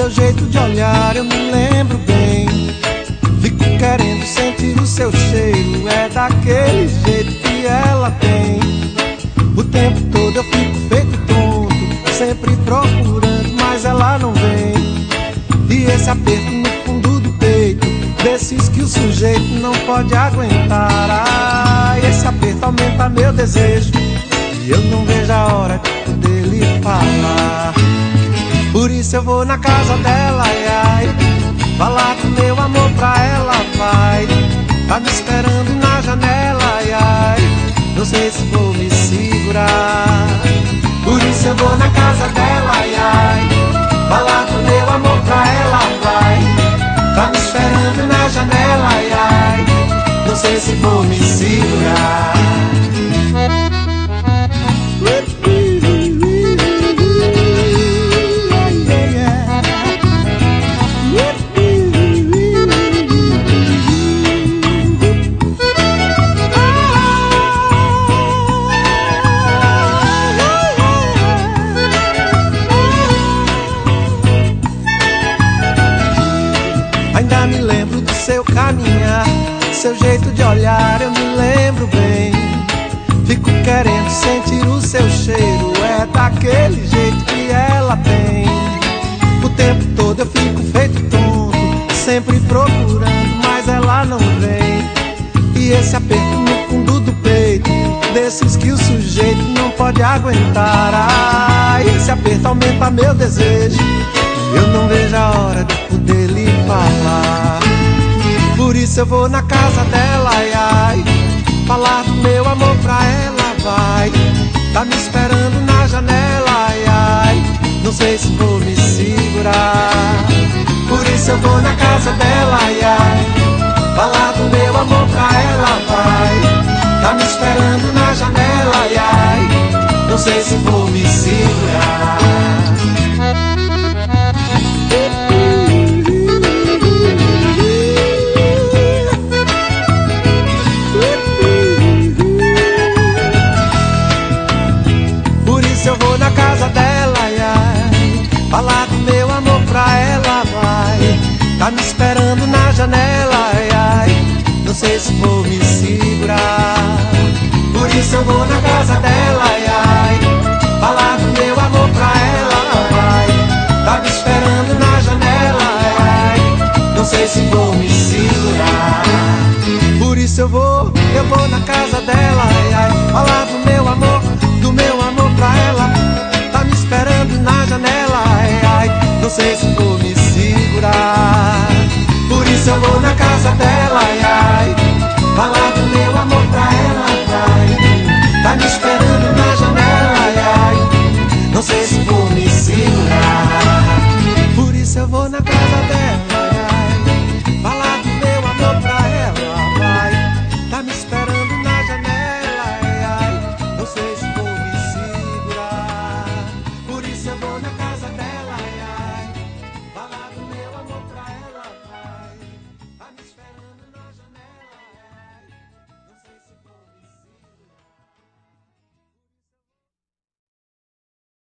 seu jeito de olhar eu me lembro bem. Fico querendo sentir o seu cheiro, é daquele jeito que ela tem. O tempo todo eu fico feito tonto, sempre procurando, mas ela não vem. E esse aperto no fundo do peito, desses que o sujeito não pode aguentar. Ah, esse aperto aumenta meu desejo, e eu não vejo a hora de poder lhe falar. Por isso eu vou na casa dela, ai, ai, falar do meu amor pra ela, vai. Tá me esperando na janela, ai, ai, não sei se vou me segurar. Por isso eu vou na casa dela, ai, ai, falar do meu amor pra ela, vai. Tá me esperando na janela, ai, ai, não sei se vou me segurar. Ainda me lembro do seu caminhar, seu jeito de olhar eu me lembro bem. Fico querendo sentir o seu cheiro, é daquele jeito que ela tem. O tempo todo eu fico feito tonto, sempre procurando, mas ela não vem. E esse aperto no fundo do peito, desses que o sujeito não pode aguentar. Ah, esse aperto aumenta meu desejo, e eu não vejo a hora de poder lhe falar. Por isso eu vou na casa dela, ai, ai, falar do meu amor pra ela, vai. Tá me esperando na janela, ai, ai, não sei se vou me segurar. Por isso eu vou na casa dela, ai, ai, falar do meu amor pra ela, vai. Tá me esperando na janela, ai, ai, não sei se vou me segurar. Eu vou na casa dela, ai, ai, falar do meu amor pra ela, vai. Tá me esperando na janela, ai, ai, não sei se vou me segurar. Por isso eu vou na casa dela, ai, ai, falar do meu amor pra ela, vai. Tá me esperando na janela, ai, ai, não sei se vou me segurar. Por isso eu vou na casa dela, ai, ai, falar do meu amor pra ela. Tá me esperando na janela, ai, ai, não sei se vou me segurar.